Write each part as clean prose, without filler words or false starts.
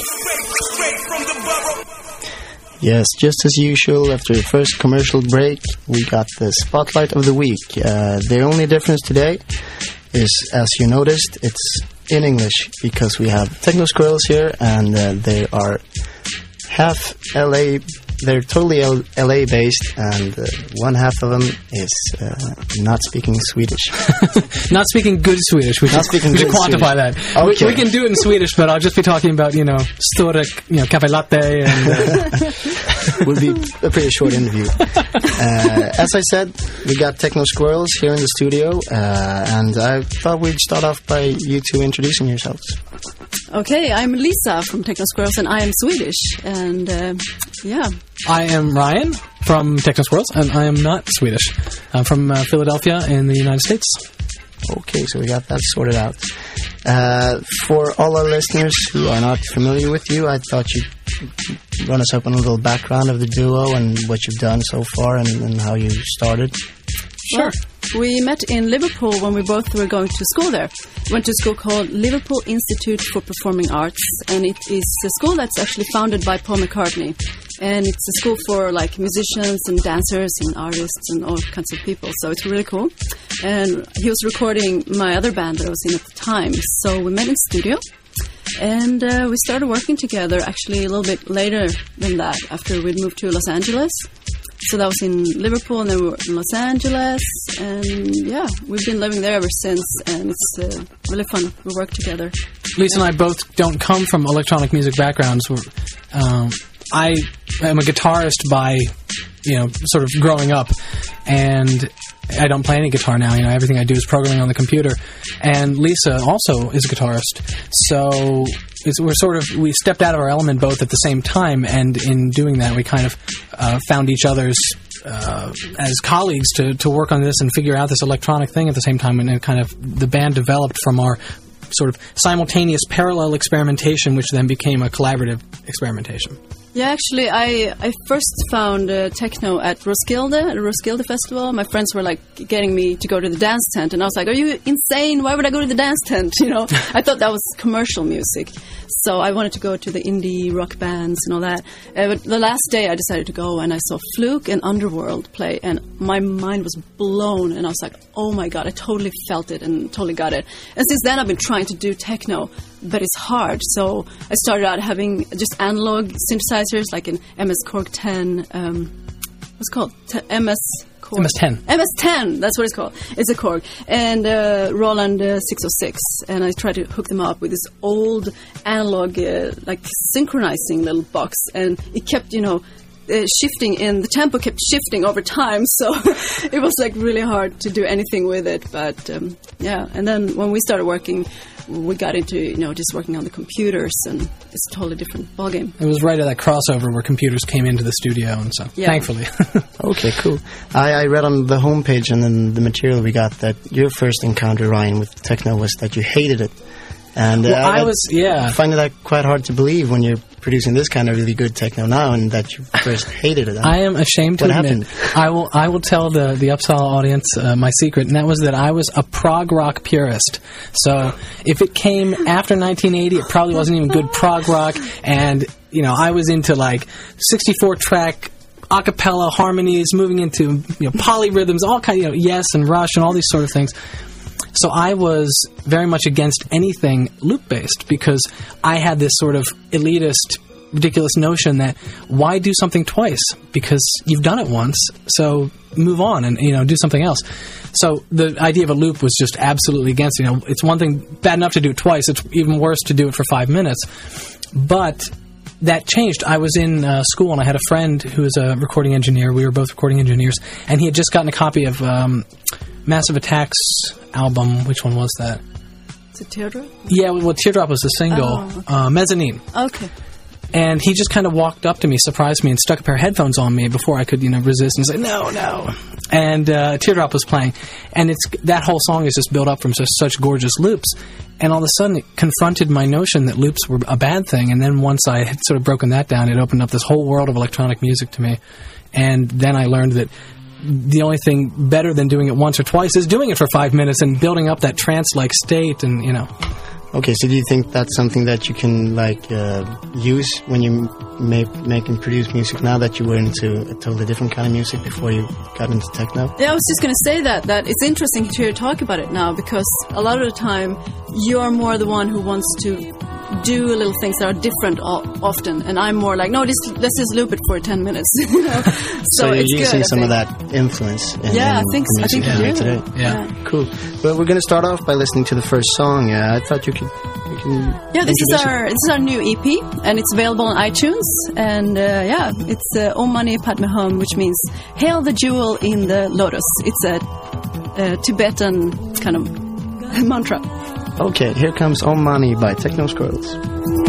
Yes, just as usual, after the first commercial break, we got the Spotlight of the Week. The only difference today is, as you noticed, it's in English, because we have Techno Squirrels here, and they are half LA. They're totally LA based, and one half of them is not speaking Swedish. Not speaking good Swedish. We should quantify that. Okay. We can do it in Swedish, but I'll just be talking about, storek, cafe latte, and would be a pretty short interview. As I said, we got Techno Squirrels here in the studio, and I thought we'd start off by you two introducing yourselves. Okay, I'm Lisa from Techno Squirrels, and I am Swedish, and yeah. I am Ryan from Techno Squirrels, and I am not Swedish. I'm from Philadelphia in the United States. Okay, so we got that sorted out. For all our listeners who are not familiar with you, I thought you'd run us up on a little background of the duo and what you've done so far and how you started. Sure. Well, we met in Liverpool when we both were going to school there. We went to a school called Liverpool Institute for Performing Arts, and it is a school that's actually founded by Paul McCartney. And it's a school for musicians and dancers and artists and all kinds of people. So it's really cool. And he was recording my other band that I was in at the time. So we met in studio. And we started working together actually a little bit later than that, after we'd moved to Los Angeles. So that was in Liverpool, and then we were in Los Angeles. And yeah, we've been living there ever since. And it's really fun. We work together. Lisa and I both don't come from electronic music backgrounds. I am a guitarist by, sort of growing up, and I don't play any guitar now. Everything I do is programming on the computer. And Lisa also is a guitarist. So we stepped out of our element both at the same time, and in doing that, we kind of found each other's as colleagues to work on this and figure out this electronic thing at the same time. And it kind of the band developed from our sort of simultaneous parallel experimentation, which then became a collaborative experimentation. Yeah, actually, I first found techno at the Roskilde Festival. My friends were getting me to go to the dance tent, and I was like, "Are you insane? Why would I go to the dance tent?" I thought that was commercial music, so I wanted to go to the indie rock bands and all that. But the last day, I decided to go, and I saw Fluke and Underworld play, and my mind was blown, and I was like, "Oh my god, I totally felt it and totally got it." And since then, I've been trying to do techno, but it's hard. So I started out having just analog synthesizers, like an MS Korg 10, what's it called? MS Korg. MS-10. MS-10, that's what it's called. It's a Korg. And Roland 606. And I tried to hook them up with this old analog, synchronizing little box. And it kept, shifting, and the tempo kept shifting over time. So it was really hard to do anything with it. But yeah, and then when we started working, we got into, just working on the computers, and it's a totally different ballgame. It was right at that crossover where computers came into the studio, and so, yeah. Thankfully. Okay, cool. I read on the homepage and then the material we got that your first encounter, Ryan, with techno was that you hated it. And I find that quite hard to believe when you're producing this kind of really good techno now, and that you first hated it. I am ashamed to admit. I will tell the Uppsala audience my secret, and that was that I was a prog rock purist. So if it came after 1980, it probably wasn't even good prog rock, and I was into 64-track a cappella harmonies, moving into polyrhythms, all kind of Yes and Rush and all these sort of things. So I was very much against anything loop-based, because I had this sort of elitist, ridiculous notion that why do something twice? Because you've done it once, so move on and do something else. So the idea of a loop was just absolutely against. It's one thing bad enough to do it twice; it's even worse to do it for 5 minutes. But that changed. I was in school, and I had a friend who was a recording engineer. We were both recording engineers, and he had just gotten a copy of Massive Attack's album. Which one was that? Is it Teardrop? Yeah, well, Teardrop was the single. Oh, okay. Mezzanine. Okay. And he just kind of walked up to me, surprised me, and stuck a pair of headphones on me before I could, resist, and say, no. And Teardrop was playing. And that whole song is just built up from such gorgeous loops. And all of a sudden, it confronted my notion that loops were a bad thing. And then once I had sort of broken that down, it opened up this whole world of electronic music to me. And then I learned that the only thing better than doing it once or twice is doing it for 5 minutes and building up that trance-like state, and Okay, so do you think that's something that you can like use when you make and produce music now that you were into a totally different kind of music before you got into techno? Yeah, I was just going to say that it's interesting to hear you talk about it now, because a lot of the time you're more the one who wants to do little things that are different often, and I'm more like, no, let's just loop it for 10 minutes. You know? So you're it's using good, some of that influence in I think the music you make today. Yeah. Cool. Well, we're going to start off by listening to the first song. I thought you can this is our new EP, and it's available on iTunes, and it's Om Mani Padme Hum, which means hail the jewel in the lotus. It's a Tibetan kind of mantra. Okay, here comes Om Mani by Techno Squirrels.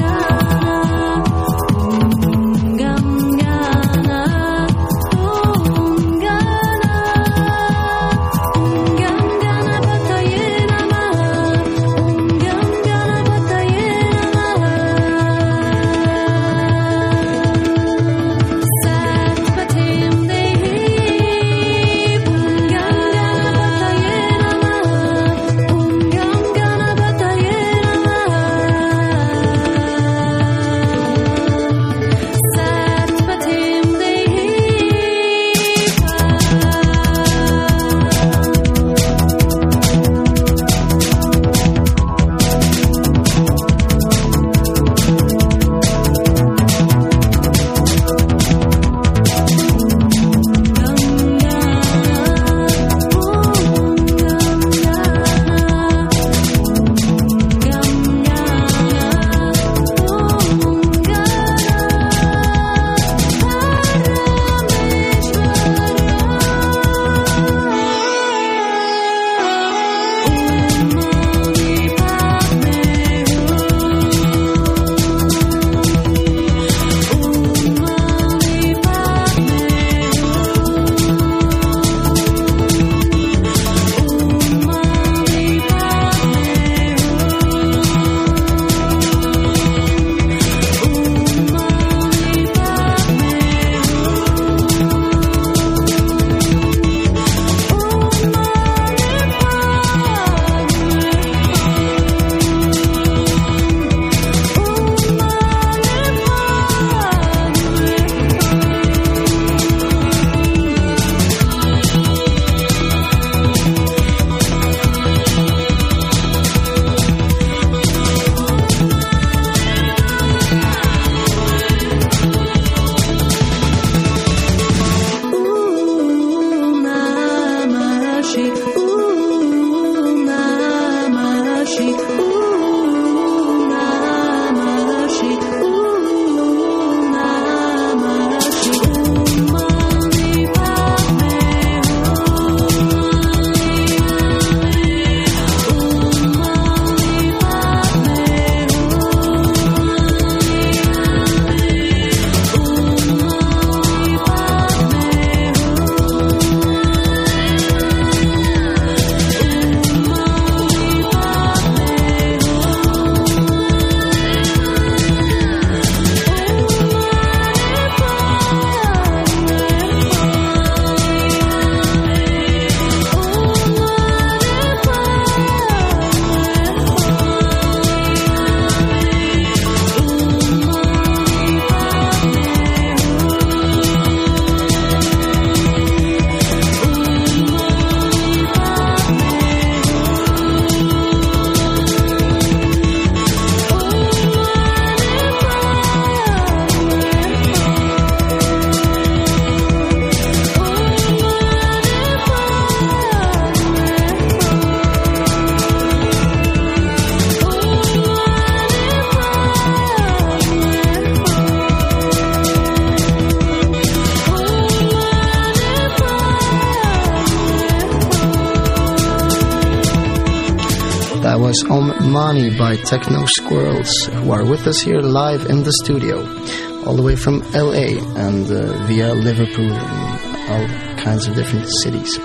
That was Om Mani by Techno Squirrels, who are with us here live in the studio, all the way from LA and via Liverpool and all kinds of different cities.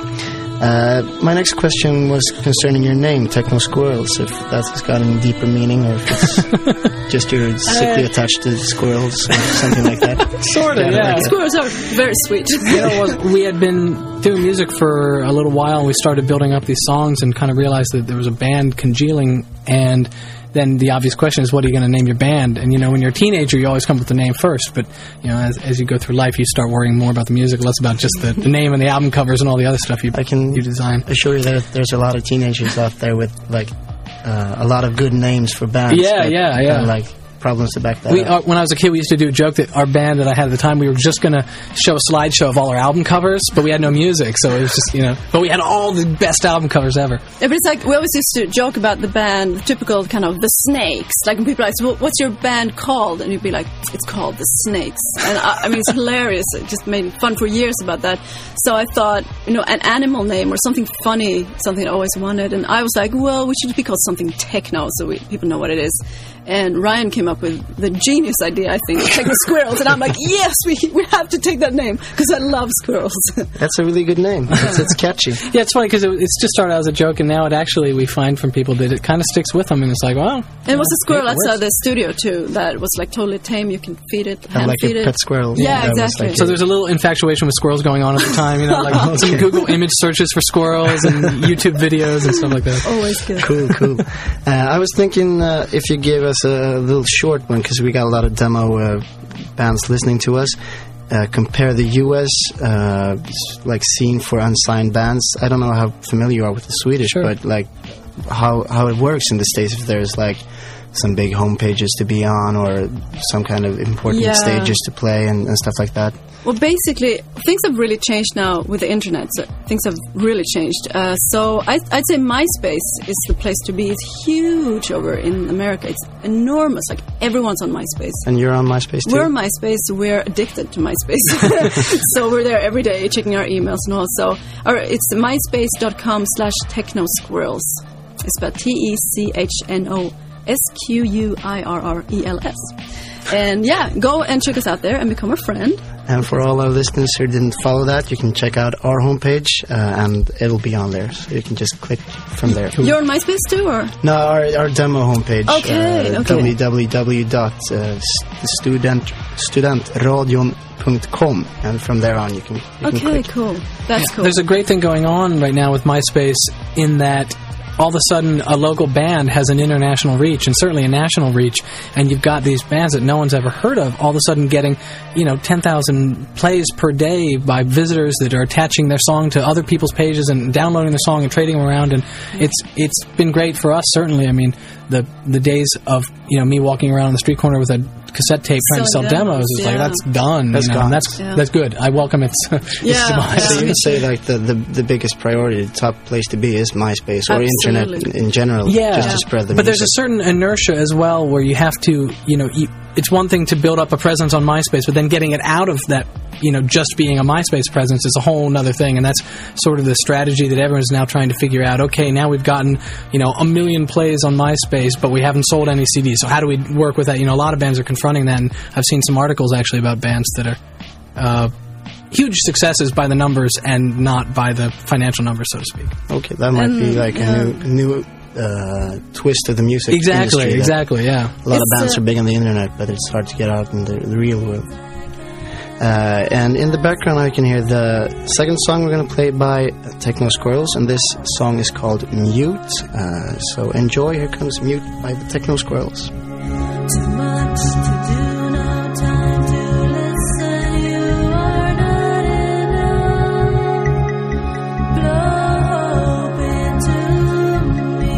My next question was concerning your name, Techno Squirrels, if that's got any deeper meaning or if it's just you're sickly attached to squirrels or something like that. Sort of, yeah. Squirrels are very sweet. We had been doing music for a little while, and we started building up these songs and kind of realized that there was a band congealing, and then the obvious question is, what are you going to name your band? And, when you're a teenager, you always come up with the name first. But, as you go through life, you start worrying more about the music, less about just the name and the album covers and all the other stuff you design. I assure you that there's a lot of teenagers out there with, a lot of good names for bands. Yeah. Problems to back that up. When I was a kid, we used to do a joke that our band that I had at the time, we were just going to show a slideshow of all our album covers, but we had no music, so it was just, but we had all the best album covers ever. Yeah, but it's we always used to joke about the band, the typical kind of the Snakes. Like when people are like, well, what's your band called? And you'd be like, it's called the Snakes. And it's hilarious. It just made fun for years about that. So I thought, an animal name or something funny, something I always wanted. And I was like, well, we should be called something techno so people know what it is. And Ryan came up with the genius idea, I think, Techno Squirrels. And I'm like, yes, we have to take that name because I love squirrels. That's a really good name. It's catchy. Yeah, it's funny because it's just started out as a joke, and now we find from people that it kind of sticks with them, and it's like, well. And it was a squirrel outside the studio, too, that was totally tame. You can feed it, hand feed it. Pet squirrel. Yeah, exactly. So there's a little infatuation with squirrels going on at the time, some Google image searches for squirrels and YouTube videos and stuff like that. Always good. Cool. I was thinking if you gave us a little short one, because we got a lot of demo bands listening to us. Compare the U.S. Scene for unsigned bands. I don't know how familiar you are with the Swedish, sure. But how it works in the States. If there's some big home pages to be on or some kind of important stages to play and stuff like that. Well, basically, things have really changed now with the internet. So things have really changed. So I'd say MySpace is the place to be. It's huge over in America. It's enormous. Everyone's on MySpace. And you're on MySpace too? We're on MySpace. We're addicted to MySpace. So we're there every day checking our emails and all. So it's myspace.com/technosquirrels. It's about TECHNOSQUIRRELS. And go and check us out there and become a friend. And for all our listeners who didn't follow that, you can check out our homepage and it'll be on there. So you can just click from there. You're on MySpace too, or? No, our demo homepage. Okay. www.studentradion.com, and from there on you can click. Cool. That's cool. There's a great thing going on right now with MySpace in that all of a sudden a local band has an international reach and certainly a national reach, and you've got these bands that no one's ever heard of all of a sudden getting 10,000 plays per day by visitors that are attaching their song to other people's pages and downloading their song and trading them around, and it's been great for us, certainly. I mean, the days of me walking around on the street corner with a cassette tape trying to sell demos is that's done. That's gone. That's good. I welcome its demise. So you can say the biggest priority, the top place to be is MySpace or internet in general, just to spread the music. But there's a certain inertia as well where you have to, it's one thing to build up a presence on MySpace, but then getting it out of that, just being a MySpace presence is a whole other thing, and that's sort of the strategy that everyone's now trying to figure out. Okay, now we've gotten, 1 million plays on MySpace, but we haven't sold any CDs, so how do we work with that? A lot of bands are confronting that, and I've seen some articles actually about bands that are huge successes by the numbers and not by the financial numbers, so to speak. Okay, that might be a new twist of the music industry. Exactly, yeah. A lot of bands are big on the internet, but it's hard to get out in the real world. And in the background I can hear the second song we're going to play by Techno Squirrels, and this song is called Mute. So enjoy. Here comes Mute by the Techno Squirrels. Too much to do, no time to listen. You are not enough. Blow into me.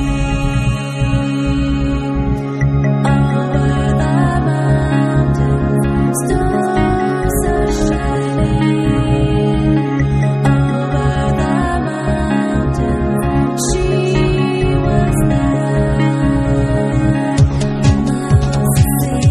Over the mountains, stars are shining. Over the mountains, she was there. See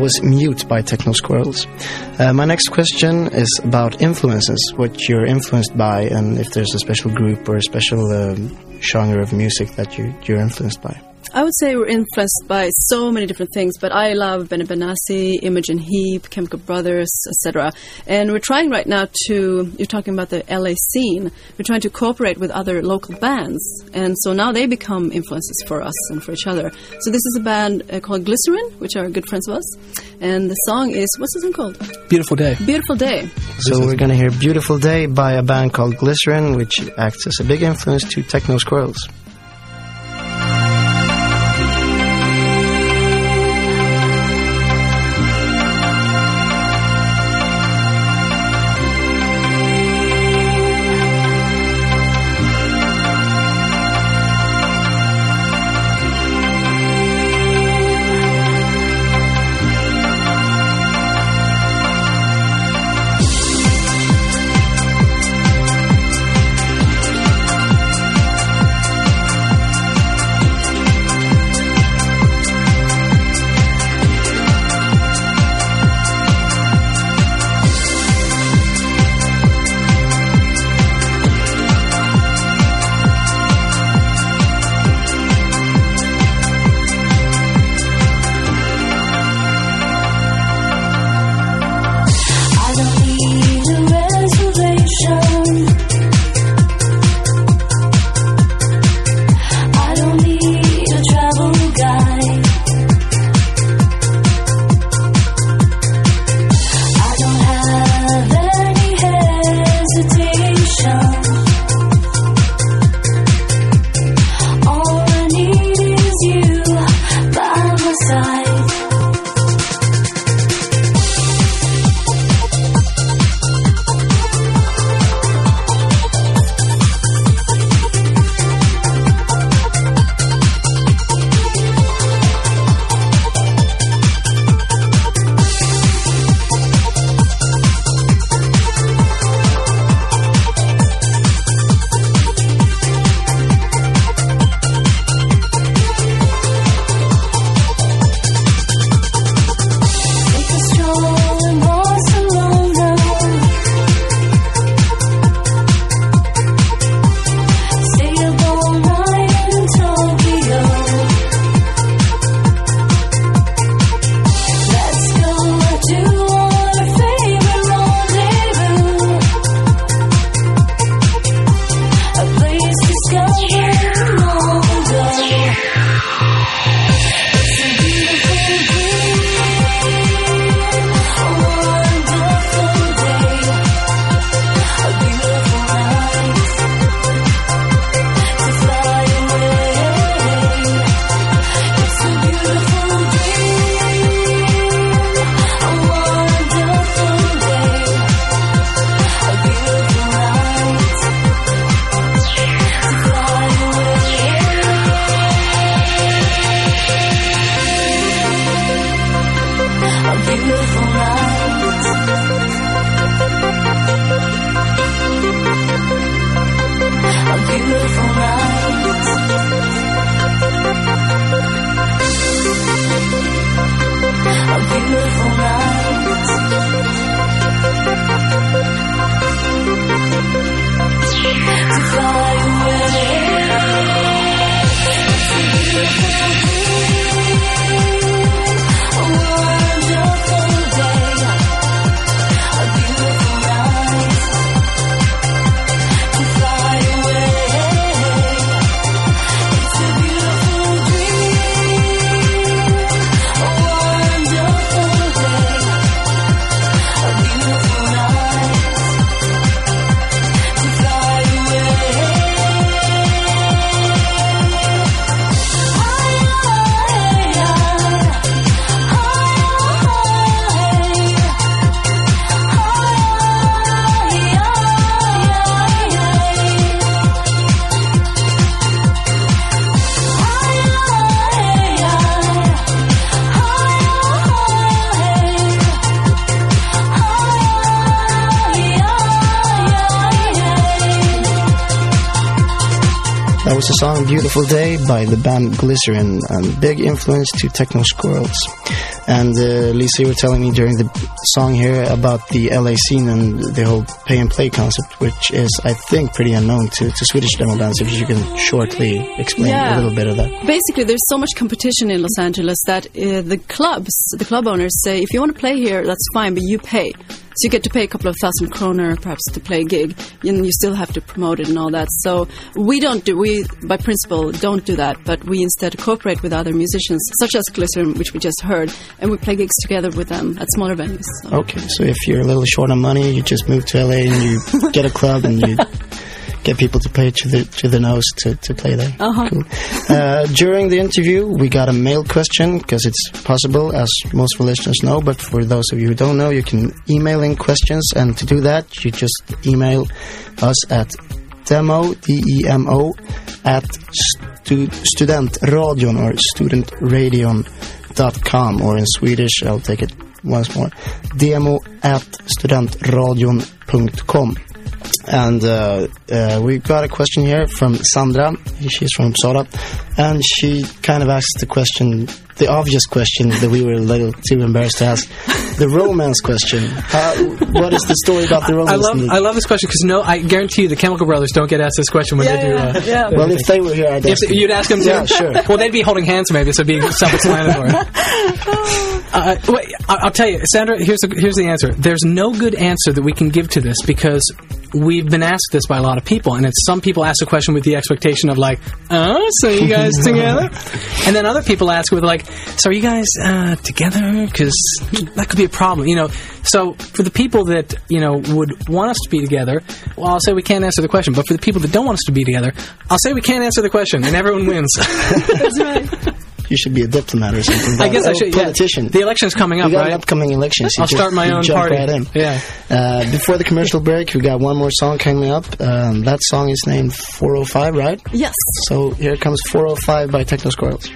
was Mute by Techno Squirrels. My next question is about influences, what you're influenced by, and if there's a special group or a special genre of music that you're influenced by. I would say we're influenced by so many different things, but I love Benny Benassi, Imogen Heap, Chemical Brothers, etc. And we're trying right now you're talking about the LA scene, we're trying to cooperate with other local bands. And so now they become influences for us and for each other. So this is a band called Glycerin, which are good friends of us. And the song is, what's the song called? Beautiful Day. Beautiful Day. So we're going to hear Beautiful Day by a band called Glycerin, which acts as a big influence to Techno Squirrels. That was the song Beautiful Day by the band Glycerin, and big influence to Techno Squirrels. And Lisa, you were telling me during the song here about the LA scene and the whole pay-and-play concept, which is, I think, pretty unknown to Swedish demo bands. If you can shortly explain a little bit of that. Basically, there's so much competition in Los Angeles that the club owners say, if you want to play here, that's fine, but you pay. So you get to pay a couple of $1,000 kronor perhaps to play a gig, and you still have to promote it and all that. So we by principle don't do that, but we instead cooperate with other musicians, such as Glycerin, which we just heard, and we play gigs together with them at smaller venues. So. Okay, so if you're a little short on money, you just move to LA and you get a club and you get people to pay to the nose to play there. Cool. During the interview, we got a mail question, because it's possible, as most of the listeners know, but for those of you who don't know, you can email in questions, and to do that, you just email us at demo, D-E-M-O, at studentradion or studentradion.com, or in Swedish, I'll take it once more, demo at studentradion.com. And we got a question here from Sandra. She's from Uppsala, and she kind of asked the obvious question that we were a little too embarrassed to ask, the romance question. What is the story about the romance? I love this question, because I guarantee you the Chemical Brothers don't get asked this question when they do. Well, if they were here, I'd ask them. You'd ask them too? Yeah, sure. Well, they'd be holding hands maybe, so it'd be self-explanatory. Wait, I'll tell you, Sandra, here's the answer. There's no good answer that we can give to this, because we've been asked this by a lot of people, and some people ask the question with the expectation of like, oh, so you guys together? And then other people ask with like, so are you guys together? Because that could be a problem, So for the people that, would want us to be together, well, I'll say we can't answer the question. But for the people that don't want us to be together, I'll say we can't answer the question, and everyone wins. That's right. You should be a diplomat or something. I guess I should. Politician. Yeah. The election's coming up, we got right? an upcoming election. So I'll start my own party. Right in. Yeah. Before the commercial break, we got one more song coming up. That song is named 405, right? Yes. So here comes 405 by Techno Squirrels.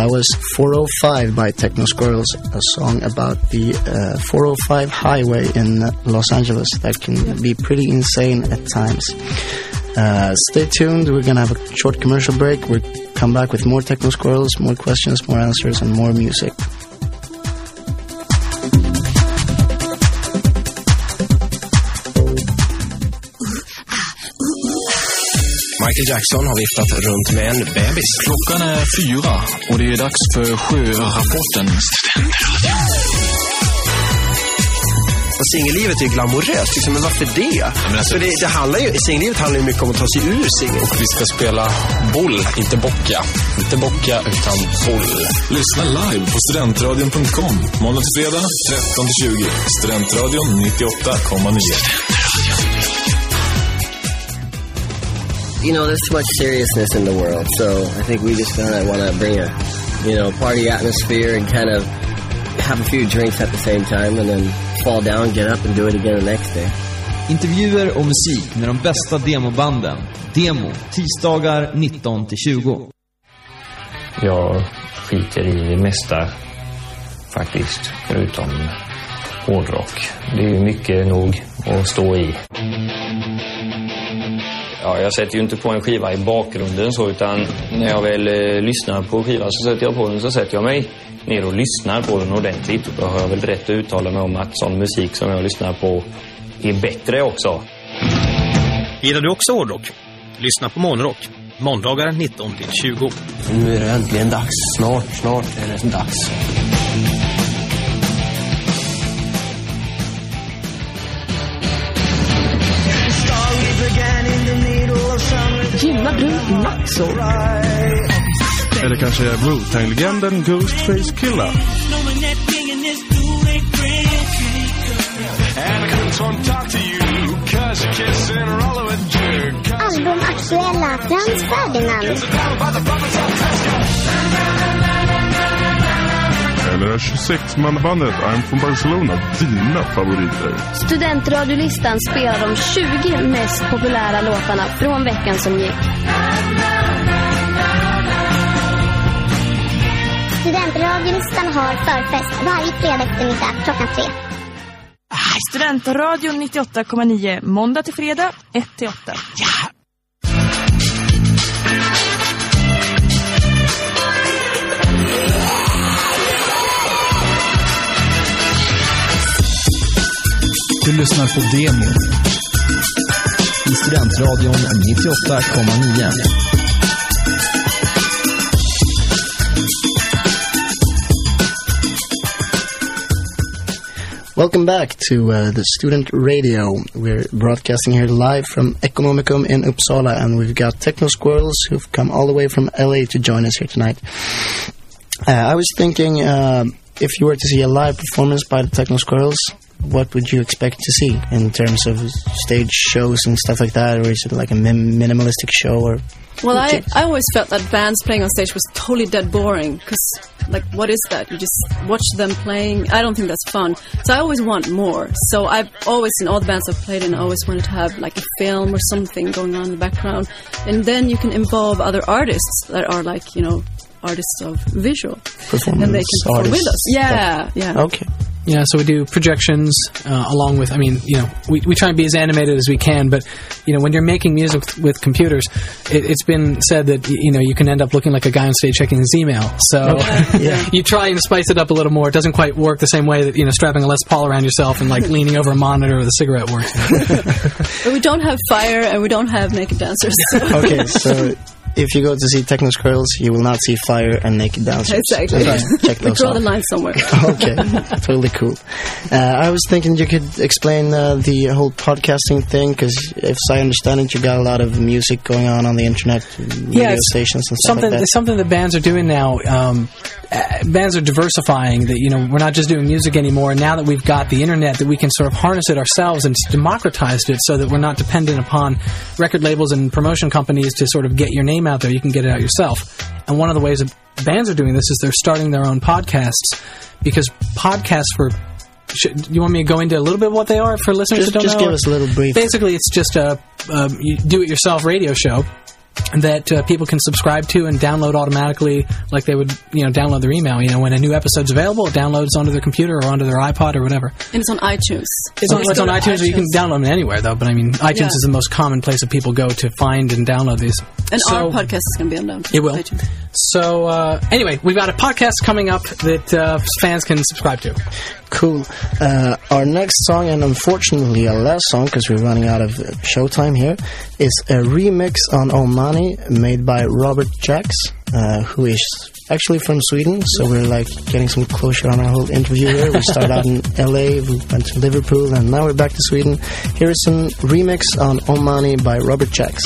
That was 405 by Techno Squirrels, a song about the 405 highway in Los Angeles that can be pretty insane at times. Stay tuned, we're going to have a short commercial break. We'll come back with more Techno Squirrels, more questions, more answers, and more music. Michael Jackson har viftat runt med en bebis. Klockan är 4 och det är dags för sjörapporten. Och singellivet är ju glamoröst, liksom, men varför det? För det handlar ju, singellivet handlar ju mycket om att ta sig ur singel. Och vi ska spela boll, inte bocka. Inte bocka, utan boll. Lyssna live på studentradion.com. Måndag till fredag, 13-20. Studentradion 98,9. You know, there's too much seriousness in the world, so I think we just kind of want to bring a, party atmosphere and kind of have a few drinks at the same time and then fall down, get up and do it again the next day. Intervjuer och musik med de bästa demobanden. Demo, tisdagar 19-20. Jag skiter i det mesta faktiskt, förutom hårdrock. Det är ju mycket nog att stå i. Ja, jag sätter ju inte på en skiva i bakgrunden så, utan när jag väl lyssnar på skivan så sätter jag på den, så sätter jag mig ner och lyssnar på den ordentligt. Och då har jag väl rätt att uttala mig om att sån musik som jag lyssnar på är bättre också. Gillar du också hårdrock? Lyssna på Månrock. Måndagar 19-20. Nu är det äntligen dags. Snart är det dags. Gillar du Naxo? Eller kanske Wu-Tang-legenden Ghostface Killah. Albumaktuella Frans Ferdinand. Eller 26-mannabandet I'm from Barcelona, dina favoriter. Studentradiolistan spelar de 20 mest populära låtarna från veckan som gick. Studentradiolistan har förfest varje fredag eftermiddag klockan 3. Studentradion 98,9 måndag till fredag 1-8. Ja! Du lyssnar på Demo i Studentradion 98,9. Welcome back to the Student Radio. We're broadcasting here live from Ekonomicum in Uppsala, and we've got Techno Squirrels who've come all the way from LA to join us here tonight. I was thinking, if you were to see a live performance by the Techno Squirrels, what would you expect to see in terms of stage shows and stuff like that, or is it like a minimalistic show? Or well, I always felt that bands playing on stage was totally dead boring, because like, what is that? You just watch them playing. I don't think that's fun. So I always want more. So I've always, in all the bands I've played in, I always wanted to have like a film or something going on in the background, and then you can involve other artists that are like, artists of visual, and they can perform with us. Yeah. Okay. Yeah, so we do projections along with, we try and be as animated as we can, but, when you're making music with computers, it's been said that, you can end up looking like a guy on stage checking his email. So you try and spice it up a little more. It doesn't quite work the same way that, strapping a Les Paul around yourself and, like, leaning over a monitor with a cigarette works. But we don't have fire and we don't have naked dancers. Okay, so if you go to see Techno Squirrels, you will not see fire and naked dancers. Exactly. Check those draw off. the line somewhere. Okay, totally cool. I was thinking you could explain the whole podcasting thing, because if I understand it, you got a lot of music going on the internet, radio stations and stuff like that. It's something that bands are doing now. Bands are diversifying, that, we're not just doing music anymore. Now that we've got the internet, that we can sort of harness it ourselves and democratized it so that we're not dependent upon record labels and promotion companies to sort of get your name out there. You can get it out yourself. And one of the ways that bands are doing this is they're starting their own podcasts, because podcasts do you want me to go into a little bit what they are for listeners who don't know? Just give us a little brief. Basically, it's just a do-it-yourself radio show. that people can subscribe to and download automatically, like they would, download their email. When a new episode's available, it downloads onto their computer or onto their iPod or whatever. And it's on iTunes. It's on iTunes. You can download them anywhere, though. But iTunes is the most common place that people go to find and download these. And our podcast is going to be on down. It will. iTunes. So anyway, we've got a podcast coming up that fans can subscribe to. Cool. Our next song, and unfortunately our last song, because we're running out of showtime here, is a remix on Omani made by Robert Jacks, who is actually from Sweden. So we're getting some closure on our whole interview here. We started out in LA, we went to Liverpool, and now we're back to Sweden. Here is a remix on Omani by Robert Jacks.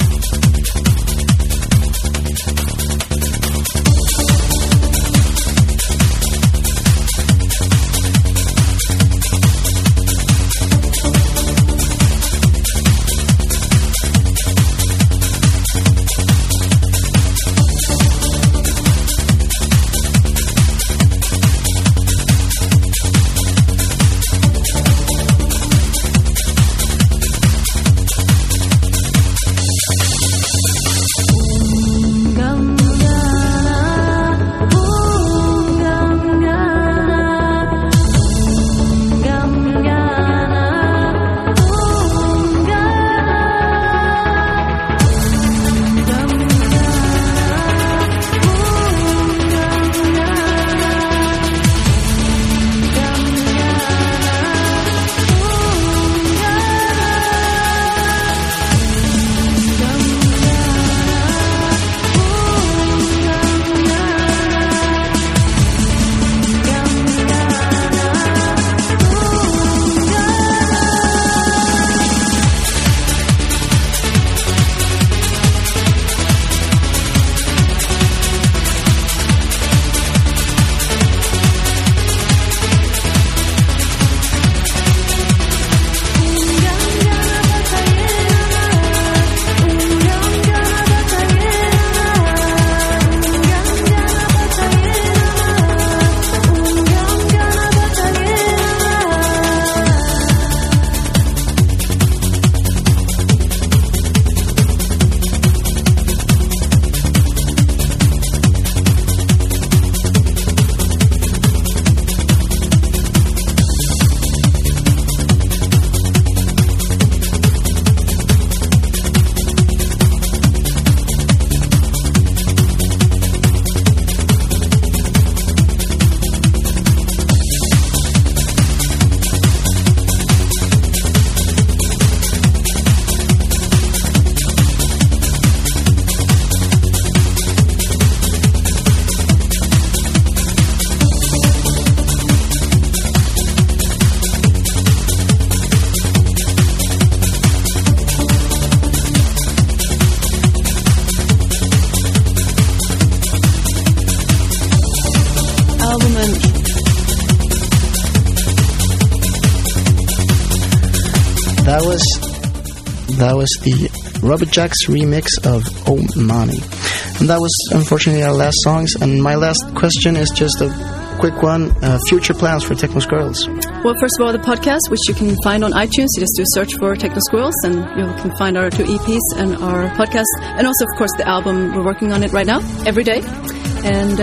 That was the Robert Jacks remix of Omani. And that was unfortunately our last songs. And my last question is just a quick one. Future plans for Techno Squirrels? Well, first of all, the podcast, which you can find on iTunes. You just do a search for Techno Squirrels and you can find our 2 EPs and our podcast. And also, of course, the album. We're working on it right now, every day. And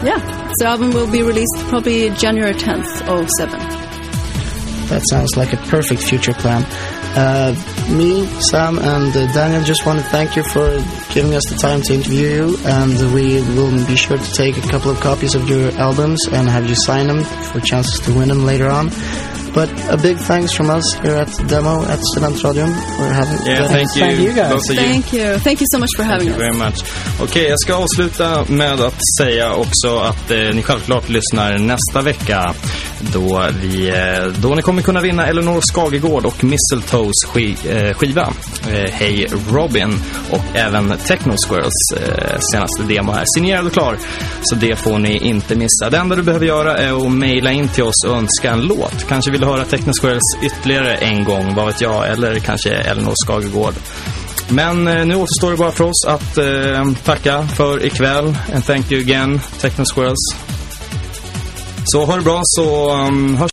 the album will be released probably January 10th, 2007. That sounds like a perfect future plan. Me, Sam, and Daniel just want to thank you for giving us the time to interview you, and we will be sure to take a couple of copies of your albums and have you sign them for chances to win them later on. But a big thanks from us here at Demo at Studentradion for having thank you guys. Thank you so much for having us. Very much. Okej, jag ska avsluta med att säga också att ni självklart lyssnar nästa vecka då ni kommer kunna vinna Eleanor Skagegård och Mistletoes skiva Hey Robin och även Techno Squirrels senaste demo här, signerad och klar, så det får ni inte missa. Det enda du behöver göra är att mejla in till oss och önska en låt. Kanske vill du höra Techno Squirrels ytterligare en gång, vad vet jag, eller kanske Eleanor Skagegård. Men nu återstår det bara för oss att tacka för ikväll. And thank you again, Techno Squirrels. Så ha det bra, så hörs